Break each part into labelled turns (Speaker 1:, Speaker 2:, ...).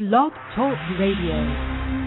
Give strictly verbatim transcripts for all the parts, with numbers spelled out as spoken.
Speaker 1: Blog Talk Radio.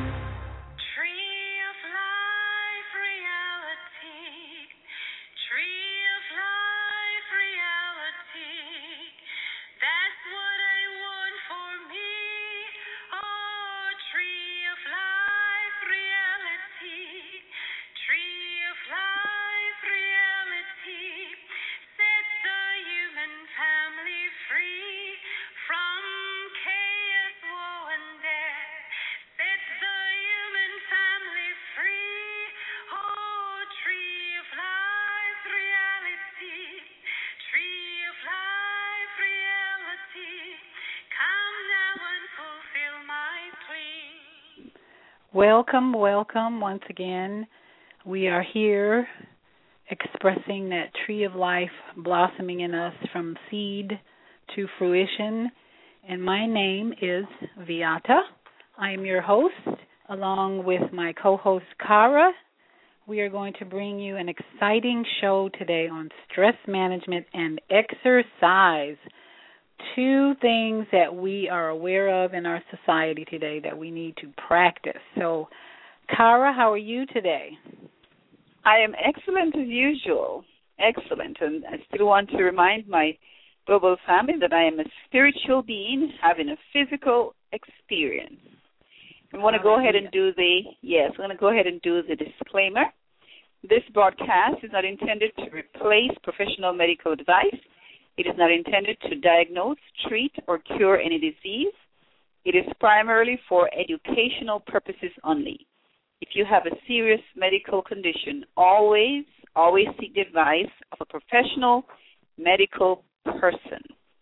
Speaker 1: Welcome, welcome once again. We are here expressing that tree of life blossoming in us from seed to fruition. And my name is Viata. I am your host, along with my co-host, Kara. We are going to bring you an exciting show today on stress management and exercise. Two things that we are aware of in our society today that we need to practice. So, Kara, how are you today?
Speaker 2: I am excellent as usual. Excellent. And I still want to remind my global family that I am a spiritual being having a physical experience. I want to go ahead and do the, yes, I'm going to go ahead and do the disclaimer. This broadcast is not intended to replace professional medical advice. It is not intended to diagnose, treat, or cure any disease. It is primarily for educational purposes only. If you have a serious medical condition, always, always seek the advice of a professional medical person.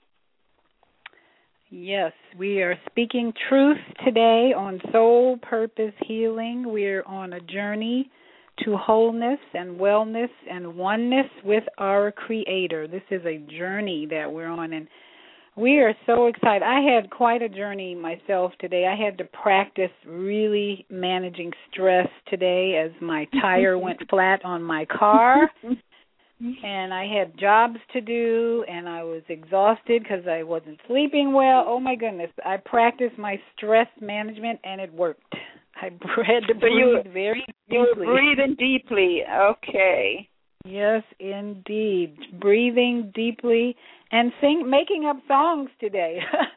Speaker 1: Yes, we are speaking truth today on soul purpose healing. We're on a journey to wholeness and wellness and oneness with our Creator. This is a journey that we're on, and we are so excited. I had quite a journey myself today. I had to practice really managing stress today as my tire went flat on my car, and I had jobs to do, and I was exhausted because I wasn't sleeping well. Oh, my goodness. I practiced my stress management, and it worked. I had to
Speaker 2: so
Speaker 1: breathe
Speaker 2: you,
Speaker 1: very deeply.
Speaker 2: You were breathing deeply. Okay.
Speaker 1: Yes, indeed. Breathing deeply and sing, making up songs today.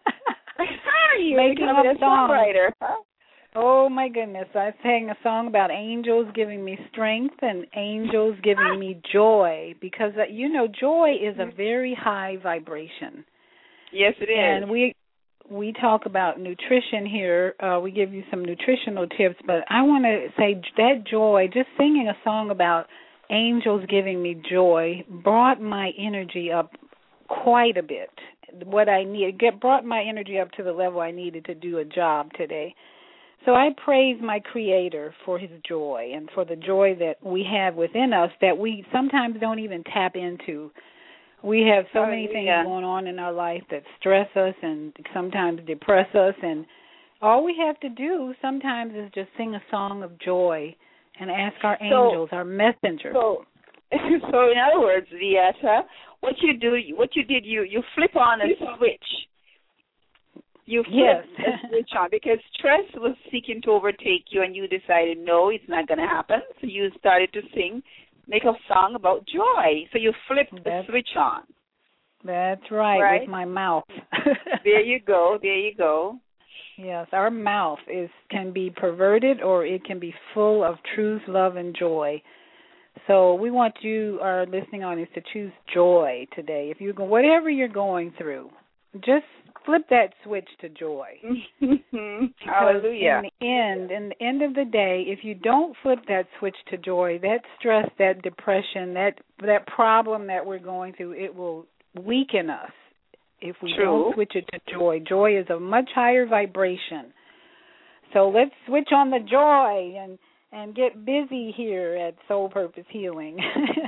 Speaker 2: you
Speaker 1: making up
Speaker 2: a
Speaker 1: songs.
Speaker 2: Songwriter, huh?
Speaker 1: Oh, my goodness. I sang a song about angels giving me strength and angels giving me joy because, uh, you know, joy is a very high vibration.
Speaker 2: Yes, it is.
Speaker 1: And we... We talk about nutrition here. Uh, we give you some nutritional tips, but I want to say that joy, just singing a song about angels giving me joy, brought my energy up quite a bit. What I need, get brought my energy up to the level I needed to do a job today. So I praise my Creator for His joy and for the joy that we have within us that we sometimes don't even tap into. We have so many things going on in our life that stress us and sometimes depress us, and all we have to do sometimes is just sing a song of joy and ask our angels, so, our messengers.
Speaker 2: So, so in other words, Vieta, what you do, what you did, you, you flip on a switch. You flip
Speaker 1: yes.
Speaker 2: a switch on because stress was seeking to overtake you, and you decided, no, it's not going to happen. So you started to sing. Make a song about joy. So you flipped the switch on.
Speaker 1: That's right,
Speaker 2: right,
Speaker 1: with my mouth.
Speaker 2: There you go, there you go.
Speaker 1: Yes, our mouth is can be perverted or it can be full of truth, love, and joy. So we want you, our listening audience, to choose joy today. If you go, whatever you're going through, just flip that switch to joy.
Speaker 2: Hallelujah.
Speaker 1: In the end, in the end of the day, if you don't flip that switch to joy, that stress, that depression, that that problem that we're going through, it will weaken us. If we
Speaker 2: True.
Speaker 1: don't switch it to joy, joy is a much higher vibration. So let's switch on the joy and and get busy here at Soul Purpose Healing.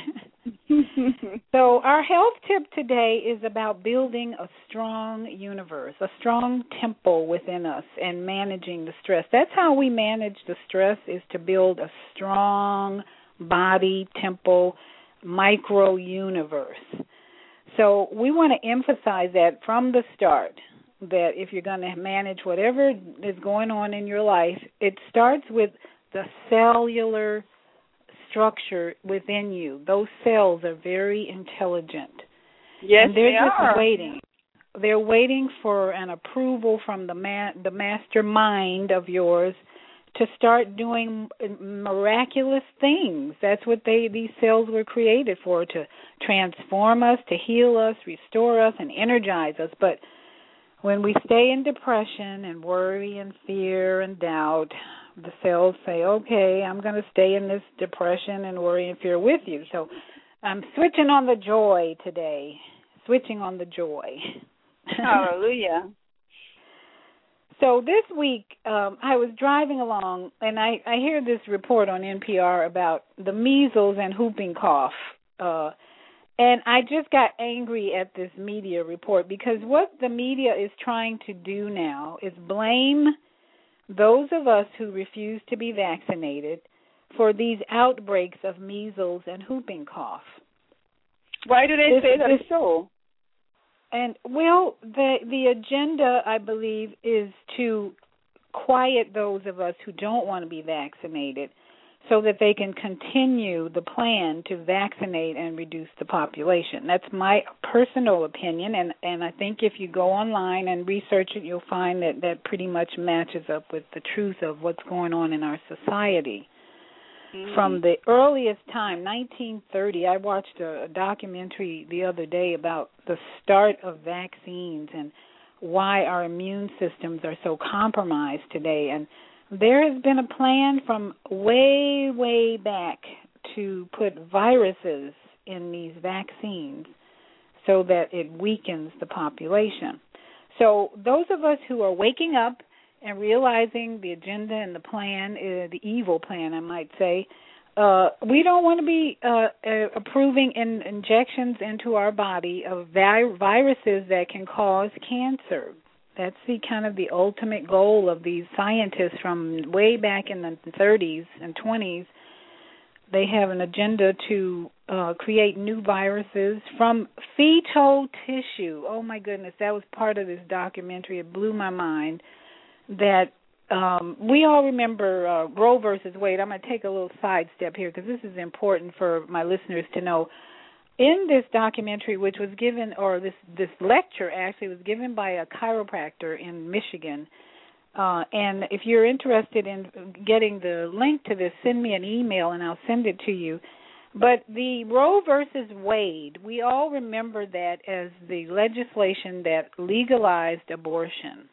Speaker 1: So our health tip today is about building a strong universe, a strong temple within us and managing the stress. That's how we manage the stress, is to build a strong body, temple, micro universe. So we want to emphasize that from the start. that if you're going to manage whatever is going on in your life, it starts with the cellular structure within you. Those cells are very intelligent.
Speaker 2: Yes,
Speaker 1: and they're
Speaker 2: they
Speaker 1: just
Speaker 2: are.
Speaker 1: waiting. They're waiting for an approval from the ma- the master mind of yours to start doing miraculous things. That's what they these cells were created for, to transform us, to heal us, restore us, and energize us. But when we stay in depression and worry and fear and doubt, the cells say, okay, I'm going to stay in this depression and worry and fear with you. So I'm switching on the joy today, switching on the joy.
Speaker 2: Hallelujah.
Speaker 1: So this week, um, I was driving along, and I, I hear this report on N P R about the measles and whooping cough. Uh, and I just got angry at this media report, because what the media is trying to do now is blame those of us who refuse to be vaccinated for these outbreaks of measles and whooping cough.
Speaker 2: Why do they
Speaker 1: this,
Speaker 2: say that
Speaker 1: this,
Speaker 2: so?
Speaker 1: And, well, the the agenda, I believe, is to quiet those of us who don't want to be vaccinated so that they can continue the plan to vaccinate and reduce the population. That's my personal opinion, and, and I think if you go online and research it, you'll find that that pretty much matches up with the truth of what's going on in our society. Mm. From the earliest time, nineteen thirty, I watched a, a documentary the other day about the start of vaccines and why our immune systems are so compromised today. And there has been a plan from way, way back to put viruses in these vaccines so that it weakens the population. So those of us who are waking up and realizing the agenda and the plan, uh, the evil plan, I might say, uh, we don't want to be uh, uh, approving in injections into our body of vi- viruses that can cause cancer. That's the kind of the ultimate goal of these scientists from way back in the thirties and twenties. They have an agenda to uh, create new viruses from fetal tissue. Oh, my goodness, that was part of this documentary. It blew my mind. That um, we all remember uh, Roe versus Wade. I'm going to take a little sidestep here because this is important for my listeners to know. In this documentary, which was given, or this, this lecture actually was given by a chiropractor in Michigan, uh, and if you're interested in getting the link to this, send me an email and I'll send it to you. But the Roe versus Wade, we all remember that as the legislation that legalized abortion.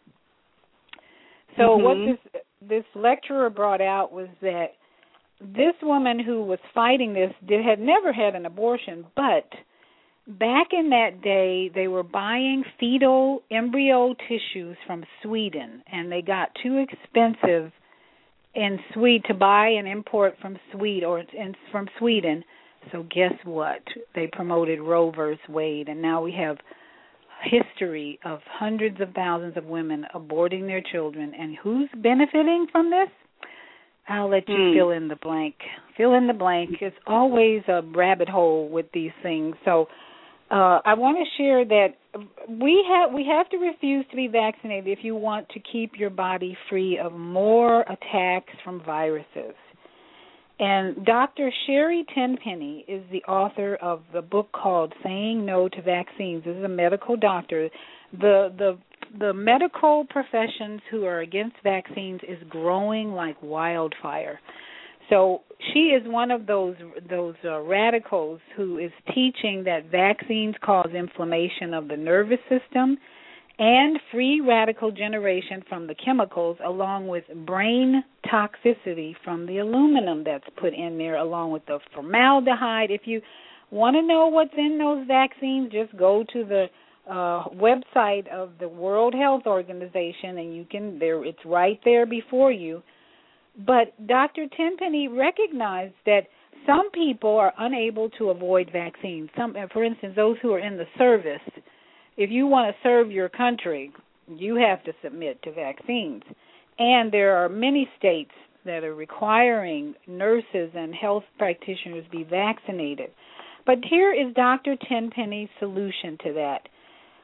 Speaker 1: So mm-hmm. what this this lecturer brought out was that this woman who was fighting this did, had never had an abortion, but back in that day they were buying fetal embryo tissues from Sweden, and they got too expensive in Sweden to buy and import from Sweden or in, from Sweden. So guess what? They promoted Roe versus Wade, and now we have history of hundreds of thousands of women aborting their children. And who's benefiting from this? I'll let you mm. fill in the blank. Fill in the blank. It's always a rabbit hole with these things. So uh, I want to share that we have we have to refuse to be vaccinated if you want to keep your body free of more attacks from viruses. And Doctor Sherry Tenpenny is the author of the book called Saying No to Vaccines. This is a medical doctor. The the the medical professions who are against vaccines is growing like wildfire. So she is one of those those uh, radicals who is teaching that vaccines cause inflammation of the nervous system and free radical generation from the chemicals, along with brain toxicity from the aluminum that's put in there, along with the formaldehyde. If you want to know what's in those vaccines, just go to the uh, website of the World Health Organization, and you can there it's right there before you. But Doctor Tenpenny recognized that some people are unable to avoid vaccines. Some, for instance, those who are in the service. If you want to serve your country, you have to submit to vaccines. And there are many states that are requiring nurses and health practitioners be vaccinated. But here is Doctor Tenpenny's solution to that.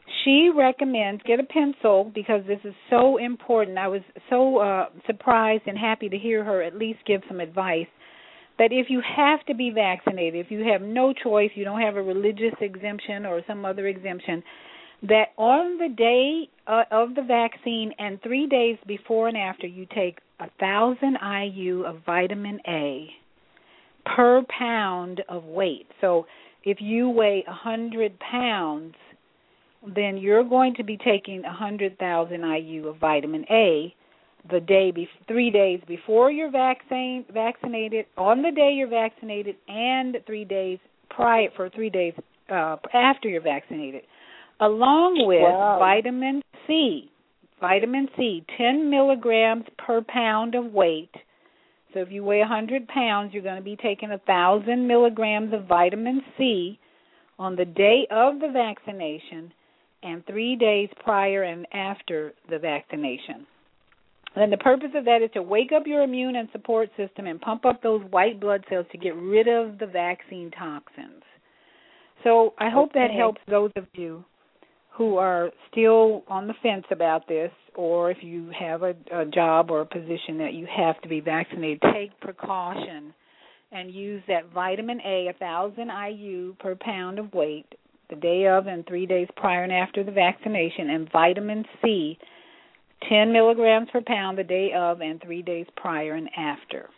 Speaker 1: She recommends, get a pencil because this is so important. I was so uh, surprised and happy to hear her at least give some advice that if you have to be vaccinated, if you have no choice, you don't have a religious exemption or some other exemption, that on the day uh, of the vaccine and three days before and after, you take one thousand I U of vitamin A per pound of weight. So if you weigh one hundred pounds, then you're going to be taking one hundred thousand I U of vitamin A the day, be- three days before you're vaccine, vaccinated, on the day you're vaccinated, and three days prior, for three days uh, after you're vaccinated, along with wow. vitamin C. Vitamin C, ten milligrams per pound of weight. So if you weigh one hundred pounds, you're going to be taking one thousand milligrams of vitamin C on the day of the vaccination and three days prior and after the vaccination. And the purpose of that is to wake up your immune and support system and pump up those white blood cells to get rid of the vaccine toxins. So I hope okay. that helps those of you who are still on the fence about this, or if you have a, a job or a position that you have to be vaccinated, take precaution and use that vitamin A, one thousand I U per pound of weight, the day of and three days prior and after the vaccination, and vitamin C, ten milligrams per pound the day of and three days prior and after.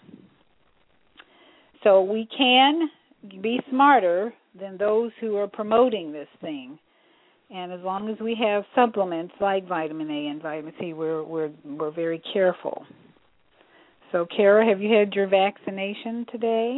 Speaker 1: So we can be smarter than those who are promoting this thing. And as long as we have supplements like vitamin A and vitamin C, we're we're we're very careful. So, Kara, have you had your vaccination today?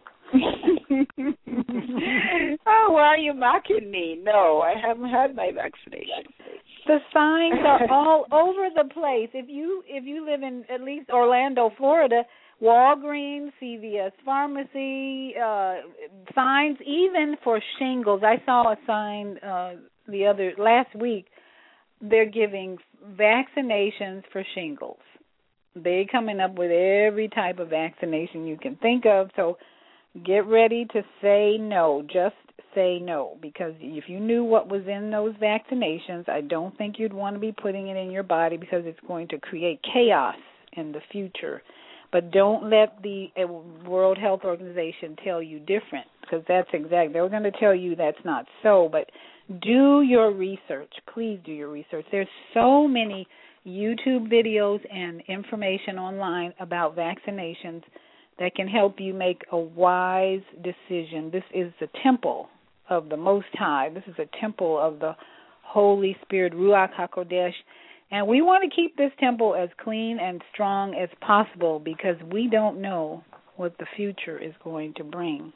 Speaker 2: Oh, why are you mocking me? No, I haven't had my vaccination.
Speaker 1: The signs are all over the place. If you if you live in at least Orlando, Florida, Walgreens, C V S Pharmacy, uh, signs even for shingles. I saw a sign uh, the other last week. They're giving vaccinations for shingles. They're coming up with every type of vaccination you can think of. So get ready to say no. Just say no, because if you knew what was in those vaccinations, I don't think you'd want to be putting it in your body because it's going to create chaos in the future. But don't let the World Health Organization tell you different, because that's exact. They're going to tell you that's not so. But do your research. Please do your research. There's so many YouTube videos and information online about vaccinations that can help you make a wise decision. This is the temple of the Most High. This is a temple of the Holy Spirit, Ruach HaKodesh. And we want to keep this temple as clean and strong as possible because we don't know what the future is going to bring.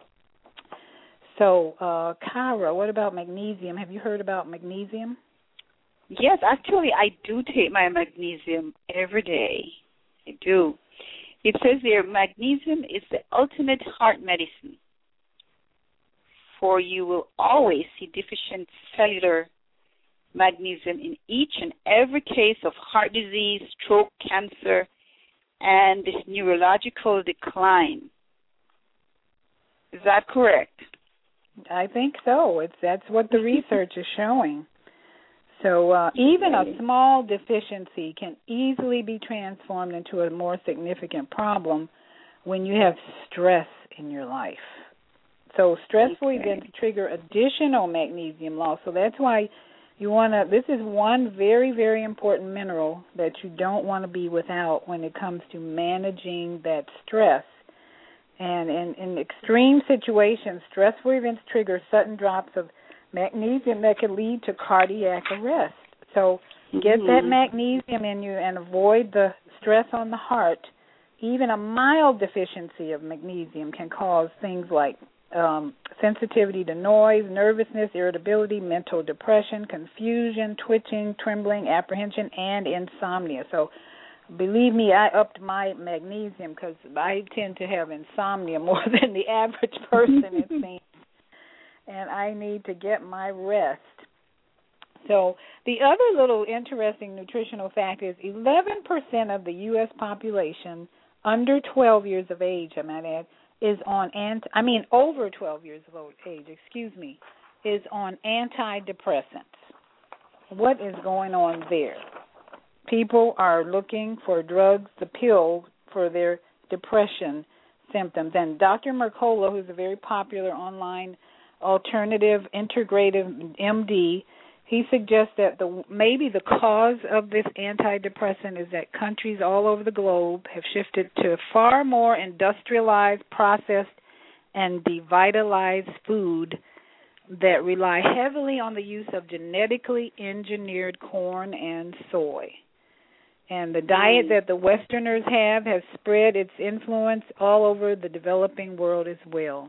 Speaker 1: So, uh, Kyra, what about magnesium? Have you heard about magnesium?
Speaker 2: Yes, actually, I do take my magnesium every day. I do. It says there, magnesium is the ultimate heart medicine, for you will always see deficient cellular magnesium in each and every case of heart disease, stroke, cancer, and this neurological decline. Is that correct?
Speaker 1: I think so. It's that's what the research is showing. So uh, even a small deficiency can easily be transformed into a more significant problem when you have stress in your life. So stressful okay. events trigger additional magnesium loss. So that's why you want to, this is one very, very important mineral that you don't want to be without when it comes to managing that stress. And in, in extreme situations, stressful events trigger sudden drops of magnesium that can lead to cardiac arrest. So get mm-hmm. that magnesium in you and avoid the stress on the heart. Even a mild deficiency of magnesium can cause things like um, sensitivity to noise, nervousness, irritability, mental depression, confusion, twitching, trembling, apprehension, and insomnia. So believe me, I upped my magnesium because I tend to have insomnia more than the average person, it seems. And I need to get my rest. So the other little interesting nutritional fact is eleven percent of the U S population under twelve years of age, I might add, is on, anti, I mean over twelve years of age, excuse me, is on antidepressants. What is going on there? People are looking for drugs, the pill, for their depression symptoms. And Doctor Mercola, who's a very popular online alternative integrative M D, he suggests that the maybe the cause of this antidepressant is that countries all over the globe have shifted to far more industrialized, processed, and devitalized food that rely heavily on the use of genetically engineered corn and soy. And the diet that the Westerners have has spread its influence all over the developing world as well.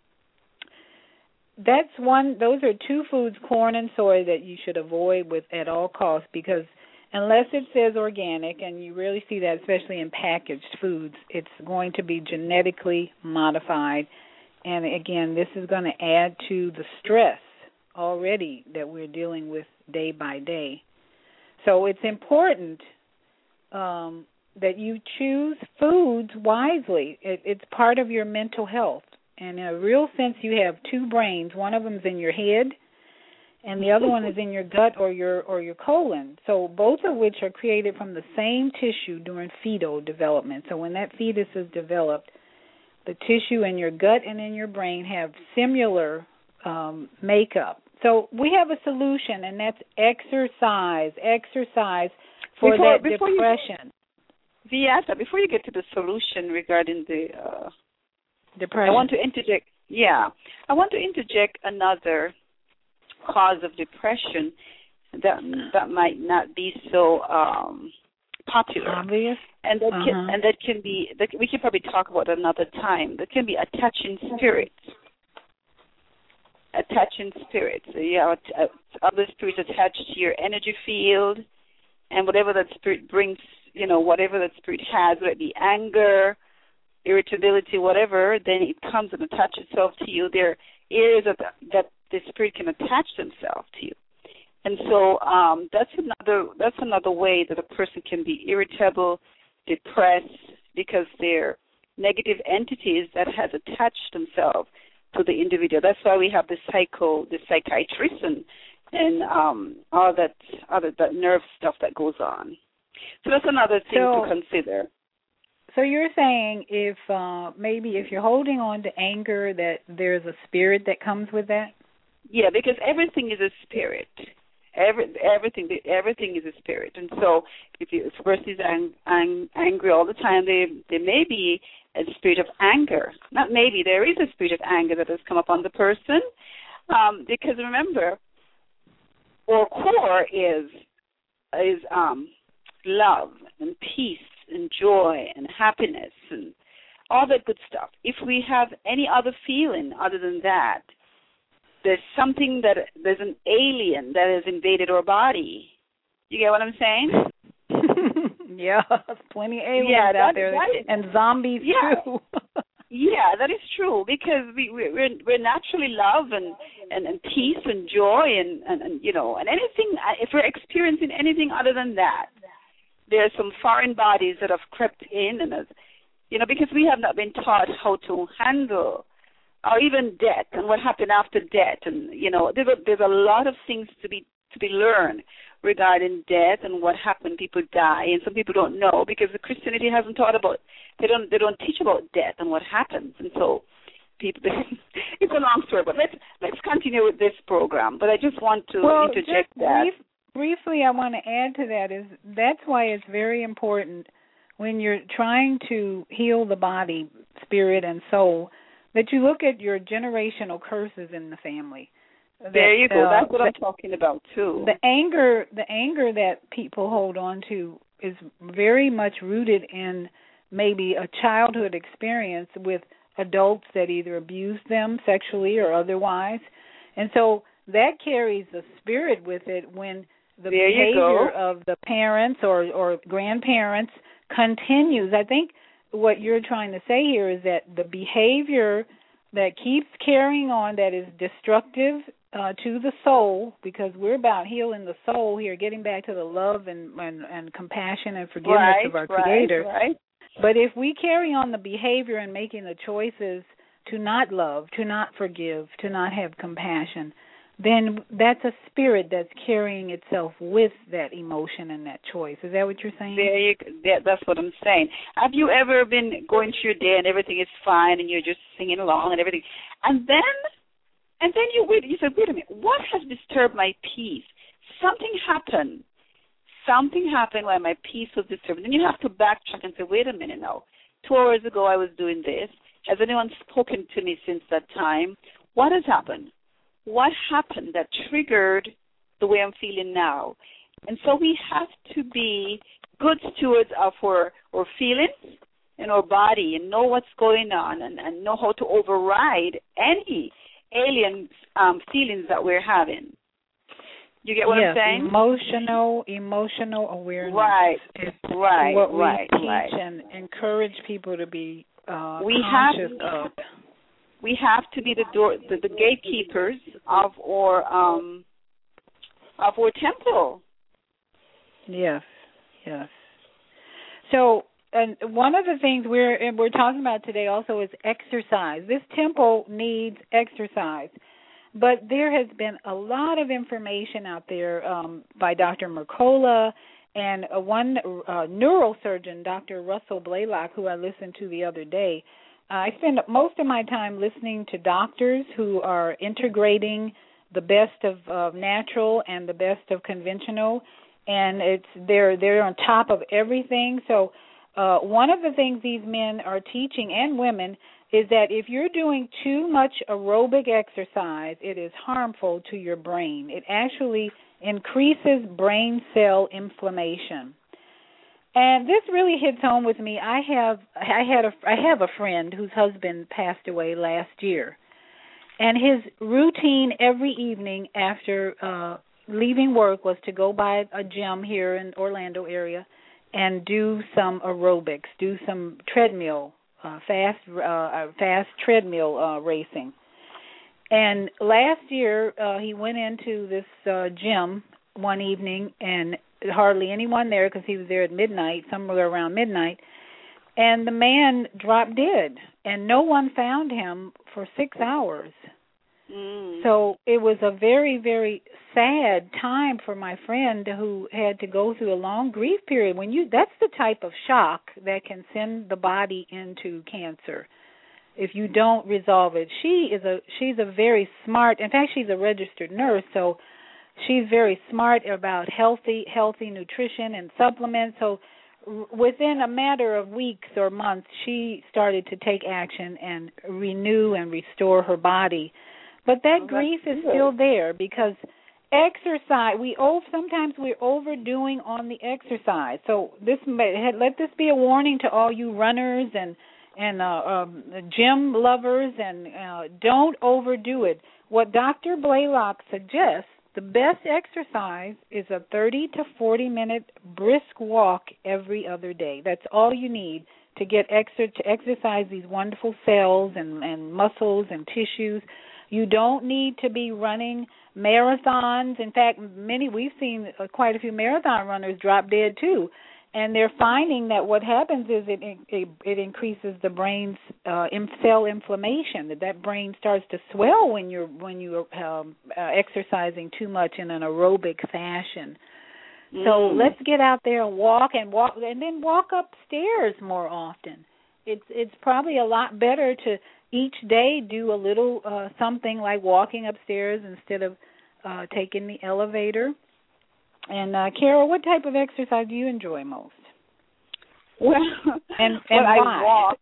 Speaker 1: That's one. Those are two foods, corn and soy, that you should avoid with at all costs, because unless it says organic, and you really see that especially in packaged foods, it's going to be genetically modified. And again, this is going to add to the stress already that we're dealing with day by day. So it's important um, that you choose foods wisely. It, it's part of your mental health. And in a real sense, you have two brains. One of them is in your head, and the other one is in your gut or your or your colon. So both of which are created from the same tissue during fetal development. So when that fetus is developed, the tissue in your gut and in your brain have similar um, makeup. So we have a solution, and that's exercise. Exercise for
Speaker 2: before,
Speaker 1: that
Speaker 2: before
Speaker 1: depression.
Speaker 2: You, Viata, before you get to the solution regarding the uh,
Speaker 1: depression,
Speaker 2: I want to interject. Yeah, I want to interject another cause of depression that that might not be so um, popular,
Speaker 1: obvious,
Speaker 2: and that
Speaker 1: uh-huh.
Speaker 2: can and that can be that we can probably talk about another time. That can be attaching spirits. Attaching spirits. So you have other spirits attached to your energy field, and whatever that spirit brings, you know, whatever that spirit has, whether it be anger, irritability, whatever, then it comes and attaches itself to you. There are areas of the, that the spirit can attach themselves to you, and so um, that's another that's another way that a person can be irritable, depressed, because they're negative entities that has attached themselves to the individual. That's why we have the psycho, the psychiatrist, and and um, all that other that nerve stuff that goes on. So that's another thing
Speaker 1: so,
Speaker 2: to consider.
Speaker 1: So you're saying if uh, maybe if you're holding on to anger, that there's a spirit that comes with that?
Speaker 2: Yeah, because everything is a spirit. Every everything everything is a spirit, and so if you if a person is ang, ang, angry all the time, they there may be a spirit of anger. Not maybe, there is a spirit of anger that has come upon the person, um, because remember, our core is is um, love and peace and joy and happiness and all that good stuff. If we have any other feeling other than that, there's something that, there's an alien that has invaded our body. You get what I'm saying?
Speaker 1: Yeah, plenty of aliens
Speaker 2: yeah,
Speaker 1: out
Speaker 2: that,
Speaker 1: there.
Speaker 2: That is,
Speaker 1: and zombies,
Speaker 2: yeah.
Speaker 1: too.
Speaker 2: Yeah, that is true, because we, we're, we're naturally love and, and, and peace and joy and, and, and, you know, and anything, if we're experiencing anything other than that, there are some foreign bodies that have crept in, and, has, you know, because we have not been taught how to handle or even death and what happened after death, and you know, there's a, there's a lot of things to be to be learned regarding death and what happened. People die, and some people don't know because the Christianity hasn't taught about. They don't they don't teach about death and what happens, and so people. It's a long story, but let's let's continue with this program. But I just want to
Speaker 1: well,
Speaker 2: interject
Speaker 1: just
Speaker 2: that.
Speaker 1: Brief, briefly, I want to add to that is that's why it's very important when you're trying to heal the body, spirit, and soul, that you look at your generational curses in the family. That,
Speaker 2: there you go.
Speaker 1: Uh,
Speaker 2: That's what
Speaker 1: the,
Speaker 2: I'm talking about too.
Speaker 1: The anger, the anger that people hold on to is very much rooted in maybe a childhood experience with adults that either abused them sexually or otherwise, and so that carries the spirit with it when the
Speaker 2: there
Speaker 1: behavior of the parents or or grandparents continues. I think what you're trying to say here is that the behavior that keeps carrying on that is destructive uh, to the soul, because we're about healing the soul here, getting back to the love and, and, and compassion and forgiveness
Speaker 2: right,
Speaker 1: of our
Speaker 2: right,
Speaker 1: Creator.
Speaker 2: Right.
Speaker 1: But if we carry on the behavior and making the choices to not love, to not forgive, to not have compassion, then that's a spirit that's carrying itself with that emotion and that choice. Is that what you're saying?
Speaker 2: There you, that, that's what I'm saying. Have you ever been going through your day and everything is fine and you're just singing along and everything, and then and then you wait, you say, wait a minute, what has disturbed my peace? Something happened. Something happened where my peace was disturbed. And then you have to backtrack and say, wait a minute now. Two hours ago I was doing this. Has anyone spoken to me since that time? What has happened? What happened that triggered the way I'm feeling now? And so we have to be good stewards of our, our feelings and our body and know what's going on and, and know how to override any alien um, feelings that we're having. You get what
Speaker 1: yes,
Speaker 2: I'm saying?
Speaker 1: Emotional, emotional awareness.
Speaker 2: Right,
Speaker 1: is
Speaker 2: right,
Speaker 1: what we
Speaker 2: right,
Speaker 1: teach
Speaker 2: right.
Speaker 1: and encourage people to be uh,
Speaker 2: we
Speaker 1: conscious
Speaker 2: have,
Speaker 1: of.
Speaker 2: We have to be the door, the, the gatekeepers of our um, of our temple.
Speaker 1: Yes, yes. So, and one of the things we're we're talking about today also is exercise. This temple needs exercise. But there has been a lot of information out there um, by Doctor Mercola and uh, one uh, neurosurgeon, Doctor Russell Blaylock, who I listened to the other day. Uh, I spend most of my time listening to doctors who are integrating the best of uh, natural and the best of conventional, and it's they're they're on top of everything. So uh, one of the things these men are teaching, and women, is that if you're doing too much aerobic exercise, it is harmful to your brain. It actually increases brain cell inflammation. And this really hits home with me. I have I had a I have a friend whose husband passed away last year. And his routine every evening after uh leaving work was to go by a gym here in Orlando area and do some aerobics, do some treadmill Uh, fast, uh, fast treadmill uh, racing. And last year, uh, he went into this uh, gym one evening, and hardly anyone there because he was there at midnight, somewhere around midnight. And the man dropped dead, and no one found him for six hours.
Speaker 2: Mm.
Speaker 1: So it was a very, very sad time for my friend who had to go through a long grief period. When you, that's the type of shock that can send the body into cancer if you don't resolve it. She is a she's a very smart. In fact, she's a registered nurse, so she's very smart about healthy healthy nutrition and supplements. So within a matter of weeks or months, she started to take action and renew and restore her body. But that
Speaker 2: oh,
Speaker 1: grief is
Speaker 2: good.
Speaker 1: still there because exercise, we over, sometimes we're overdoing on the exercise. So this let this be a warning to all you runners and and uh, um, gym lovers, and uh, don't overdo it. What Doctor Blaylock suggests, the best exercise is a thirty to forty minute brisk walk every other day. That's all you need to get extra to exercise these wonderful cells and, and muscles and tissues. You don't need to be running marathons. In fact, many we've seen uh, quite a few marathon runners drop dead too, and they're finding that what happens is it it, it increases the brain's uh, cell inflammation. That that brain starts to swell when you're when you're um, uh, exercising too much in an aerobic fashion. Mm. So let's get out there and walk and walk, and then walk upstairs more often. It's it's probably a lot better to each day do a little uh, something like walking upstairs instead of uh, taking the elevator. And uh, Carol, what type of exercise do you enjoy most?
Speaker 2: Well,
Speaker 1: and, and
Speaker 2: well,
Speaker 1: why?
Speaker 2: I walk.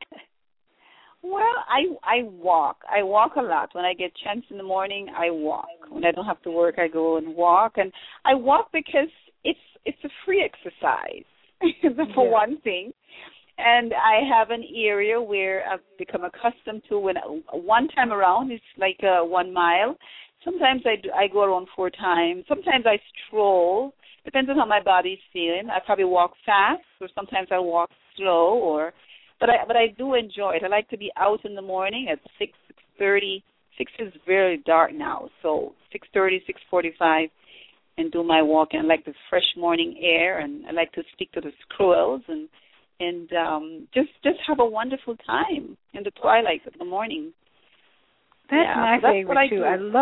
Speaker 2: Well, I I walk. I walk a lot. When I get a chance in the morning, I walk. When I don't have to work, I go and walk. And I walk because it's it's a free exercise, for
Speaker 1: yeah.
Speaker 2: one thing. And I have an area where I've become accustomed to when one time around it's like uh, one mile. Sometimes I, do, I go around four times. Sometimes I stroll. Depends on how my body's feeling. I probably walk fast, or sometimes I walk slow. Or, but I but I do enjoy it. I like to be out in the morning at six six thirty. Six is very dark now, so six thirty, six forty-five, and do my walk. And I like the fresh morning air, and I like to stick to the squirrels and. And um, just just have a wonderful time in the twilight of the morning.
Speaker 1: That's
Speaker 2: yeah,
Speaker 1: my
Speaker 2: so that's
Speaker 1: favorite
Speaker 2: what I
Speaker 1: too.
Speaker 2: do.
Speaker 1: I love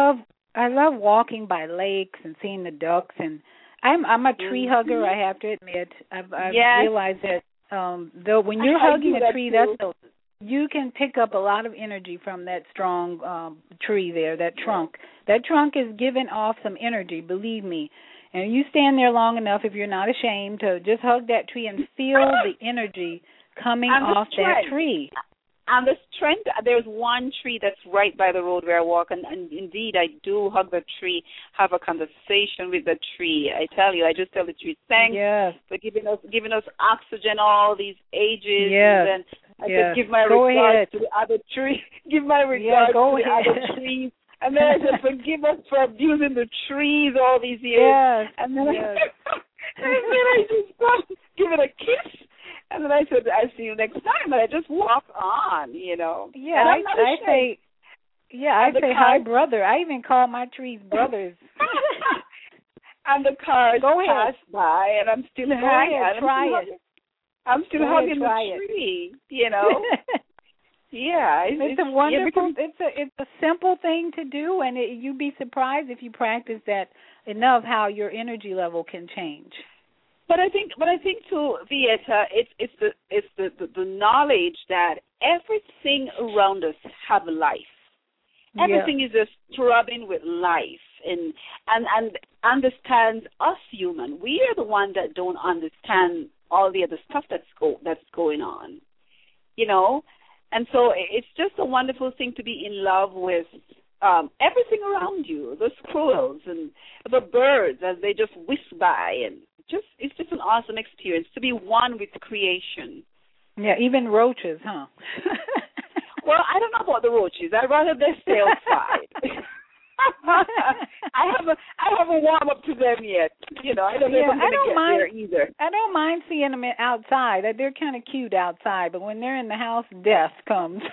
Speaker 1: I love walking by lakes and seeing the ducks, and I'm I'm a tree
Speaker 2: Mm-hmm.
Speaker 1: hugger. I have to admit, I've I've
Speaker 2: Yes,
Speaker 1: realized that um, though when you're
Speaker 2: I do
Speaker 1: hugging a
Speaker 2: that
Speaker 1: tree,
Speaker 2: too.
Speaker 1: that's a, you can pick up a lot of energy from that strong um, tree there, that trunk. That trunk is giving off some energy, believe me. And you stand there long enough, if you're not ashamed, to just hug that tree and feel the energy coming
Speaker 2: And the
Speaker 1: off that
Speaker 2: strength.
Speaker 1: tree.
Speaker 2: And the strength, there's one tree that's right by the road where I walk, and, and indeed I do hug the tree, have a conversation with the tree. I tell you, I just tell the tree, thanks
Speaker 1: Yes.
Speaker 2: for giving us giving us oxygen all these ages.
Speaker 1: Yes.
Speaker 2: And then I
Speaker 1: Yes.
Speaker 2: said, give my
Speaker 1: Go
Speaker 2: regards
Speaker 1: ahead.
Speaker 2: to the other tree, give my
Speaker 1: Yeah,
Speaker 2: regards
Speaker 1: go
Speaker 2: to the
Speaker 1: ahead.
Speaker 2: other trees. And then I said, forgive us for abusing the trees all these years.
Speaker 1: Yes.
Speaker 2: And then,
Speaker 1: yes.
Speaker 2: I, and then I just got, give it a kiss. And then I said, I'll see you next time. And I just walk on, you know.
Speaker 1: Yeah,
Speaker 2: and
Speaker 1: I,
Speaker 2: I'm not
Speaker 1: I
Speaker 2: ashamed.
Speaker 1: say, yeah, I
Speaker 2: And the
Speaker 1: say
Speaker 2: car-
Speaker 1: hi, brother. I even call my trees brothers.
Speaker 2: And the cars
Speaker 1: Go ahead.
Speaker 2: pass by, and I'm still
Speaker 1: Go
Speaker 2: hanging.
Speaker 1: ahead,
Speaker 2: I'm
Speaker 1: try
Speaker 2: still
Speaker 1: it.
Speaker 2: hugging, I'm still
Speaker 1: Go ahead,
Speaker 2: hugging
Speaker 1: try
Speaker 2: the
Speaker 1: it.
Speaker 2: tree, you know. Yeah, it's,
Speaker 1: It's a wonderful.
Speaker 2: Yeah, because,
Speaker 1: it's a it's a simple thing to do, and it, you'd be surprised if you practice that enough how your energy level can change.
Speaker 2: But I think, but I think too, Vieta, it's it's the it's the, the the knowledge that everything around us have life. Everything
Speaker 1: yeah.
Speaker 2: is just throbbing with life, and and and understands us human. We are the ones that don't understand all the other stuff that's go that's going on, you know. And so it's just a wonderful thing to be in love with um, everything around you, the squirrels and the birds as they just whisk by, and just it's just an awesome experience to be one with creation.
Speaker 1: Yeah, even roaches, huh?
Speaker 2: Well, I don't know about the roaches. I'd rather they stay outside. I haven't I haven't warmed up to them yet. You know, I don't know
Speaker 1: yeah,
Speaker 2: if I'm
Speaker 1: I
Speaker 2: gonna
Speaker 1: don't
Speaker 2: get
Speaker 1: mind,
Speaker 2: there either.
Speaker 1: I don't mind seeing them outside. They're kind of cute outside, but when they're in the house, death comes.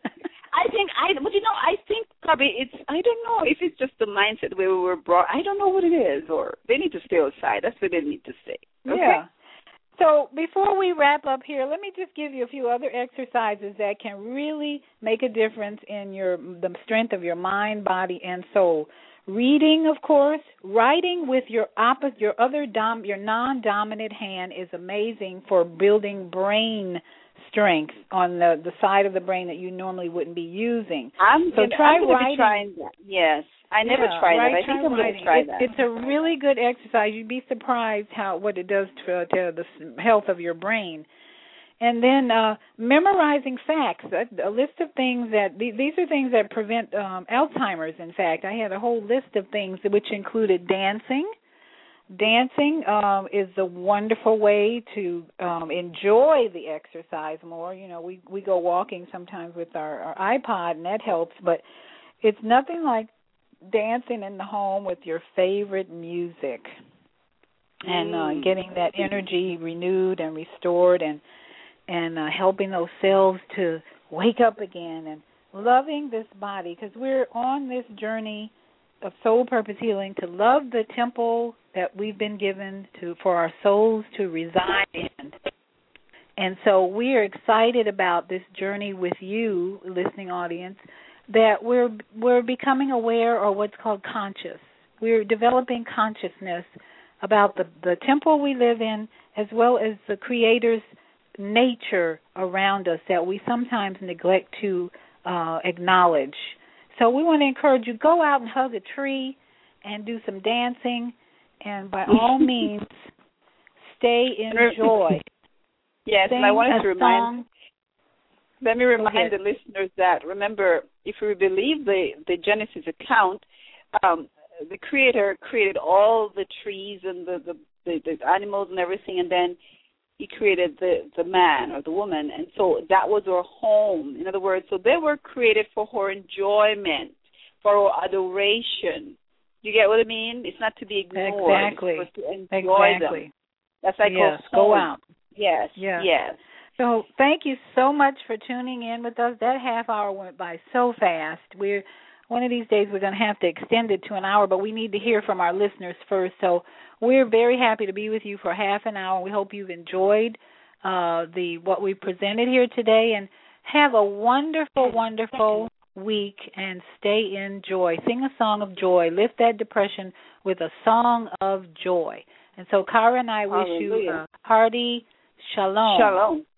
Speaker 2: I think I, but you know, I think probably it's. I don't know if it's just the mindset where we were brought. I don't know what it is, or they need to stay outside. That's what they need to stay. Okay?
Speaker 1: Yeah. So before we wrap up here, let me just give you a few other exercises that can really make a difference in your the strength of your mind, body, and soul. Reading, of course, writing with your opposite, your other dom, your non-dominant hand is amazing for building brain strength on the the side of the brain that you normally wouldn't be using.
Speaker 2: I'm
Speaker 1: so
Speaker 2: gonna,
Speaker 1: try
Speaker 2: I'm gonna
Speaker 1: writing.
Speaker 2: be trying that. Yes, I never
Speaker 1: yeah,
Speaker 2: tried
Speaker 1: right,
Speaker 2: that. I think I'm
Speaker 1: writing.
Speaker 2: going to try
Speaker 1: it,
Speaker 2: that.
Speaker 1: It's a really good exercise. You'd be surprised how what it does to, to the health of your brain. And then uh, memorizing facts, a, a list of things that, these are things that prevent um, Alzheimer's, in fact. I had a whole list of things which included dancing. Dancing um, is a wonderful way to um, enjoy the exercise more. You know, we, we go walking sometimes with our, our iPod, and that helps, but it's nothing like dancing in the home with your favorite music and uh,
Speaker 2: Mm.
Speaker 1: getting that energy renewed and restored, and and uh, helping those cells to wake up again, and loving this body, because we're on this journey of soul purpose healing to love the temple that we've been given to for our souls to reside in. And so we are excited about this journey with you, listening audience, that we're we're becoming aware, or what's called conscious. We're developing consciousness about the, the temple we live in, as well as the Creator's nature around us that we sometimes neglect to uh, acknowledge. So we want to encourage you, go out and hug a tree and do some dancing, and by all means, stay in joy.
Speaker 2: Yes,
Speaker 1: Sing
Speaker 2: and I wanted
Speaker 1: a
Speaker 2: to remind,
Speaker 1: song.
Speaker 2: let me remind the listeners that, remember, if we believe the, the Genesis account, um, the Creator created all the trees and the, the, the, the animals and everything, and then He created the, the man or the woman, and so that was our home. In other words, so they were created for her enjoyment, for our adoration. You get what I mean? It's not to be ignored.
Speaker 1: Exactly.
Speaker 2: It's to enjoy
Speaker 1: exactly.
Speaker 2: them. That's like
Speaker 1: yes.
Speaker 2: our home.
Speaker 1: Go out.
Speaker 2: Yes.
Speaker 1: Yes.
Speaker 2: Yes.
Speaker 1: So thank you so much for tuning in with us. That half hour went by so fast. We're one of these days we're going to have to extend it to an hour, but we need to hear from our listeners first. So we're very happy to be with you for half an hour. We hope you've enjoyed uh, the what we presented here today, and have a wonderful, wonderful week and stay in joy. Sing a song of joy. Lift that depression with a song of joy. And so Kara and I wish
Speaker 2: Hallelujah.
Speaker 1: you a hearty shalom.
Speaker 2: Shalom.